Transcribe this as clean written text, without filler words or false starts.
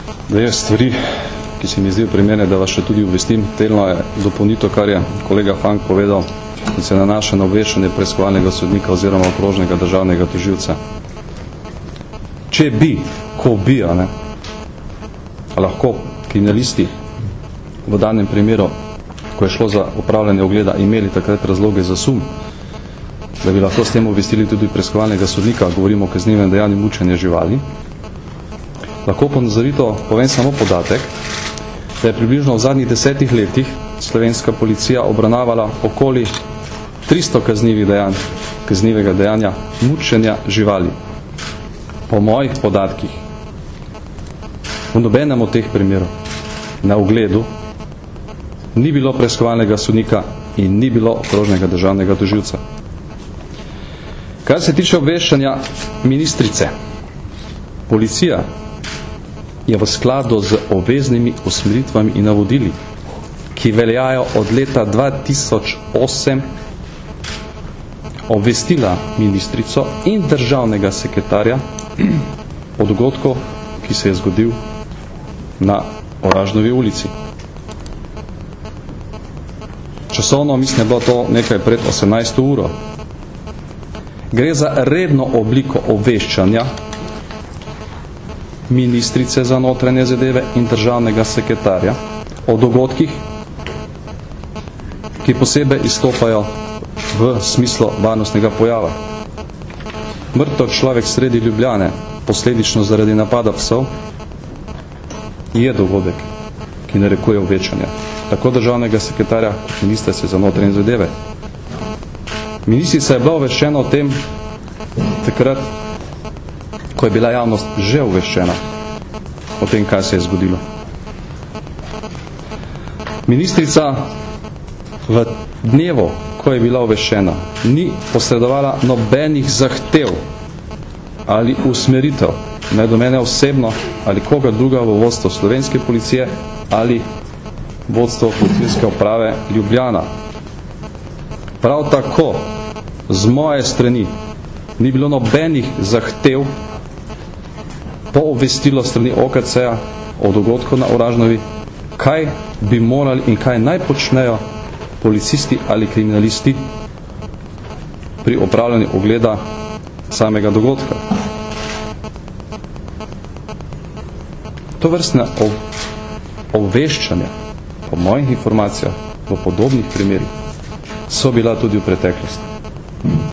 Da je stvari, ki se mi zdijo primerne, da vas še tudi obvestim. Delno je dopolnito, kar je kolega Fank povedal, da se nanaša na obveščanje preiskovalnega sodnika oziroma okrožnega državnega tožilca. Če bi, ko bi, lahko kriminalisti v danem primeru, ko je šlo za opravljanje ogleda, imeli takrat razloge za sum, da bi lahko s tem obvestili tudi preiskovalnega sodnika, govorimo o kaznivem dejanju mučenja živali. Lahko ponazorito povem samo podatek, da je približno v zadnjih 10 letih slovenska policija obravnavala okoli 300 kaznivega dejanja mučenja živali. Po mojih podatkih, v nobenem od teh primerov na ogledu ni bilo preiskovalnega sodnika in ni bilo okrožnega državnega tožilca. Kar se tiče obveščanja ministrice, policija je v skladu z obveznimi usmeritvami in navodili, ki veljajo od leta 2008, obvestila ministrico in državnega sekretarja o dogodku, ki se je zgodil na Oražnovi ulici. Časovno mislim, je bilo to nekaj pred 18. uro. Gre za redno obliko obveščanja ministrice za notranje zadeve in državnega sekretarja o dogodkih, ki posebej izstopajo v smislu varnostnega pojava. Mrtev človek sredi Ljubljane, posledično zaradi napada psov, je dogodek, ki narekuje obveščanje tako državnega sekretarja kot ministrice za notranje zadeve. Ministrica je bila obveščena o tem takrat, ko je bila javnost že obveščena o tem, kaj se je zgodilo. Ministrica v dnevu, ko je bila obveščena, ni posredovala nobenih zahtev ali usmeritev, ne do mene osebno ali koga druga v vodstvo slovenske policije ali vodstvo policijske uprave Ljubljana. Prav tako z moje strani ni bilo nobenih zahtev po obvestilo strani OKC-ja o dogodku na Oražnovi, kaj bi morali in kaj naj počnejo policisti ali kriminalisti pri opravljanju ogleda samega dogodka. To vrstne obveščanja, po mojih informacijah, v podobnih primerih, so bila tudi v preteklosti.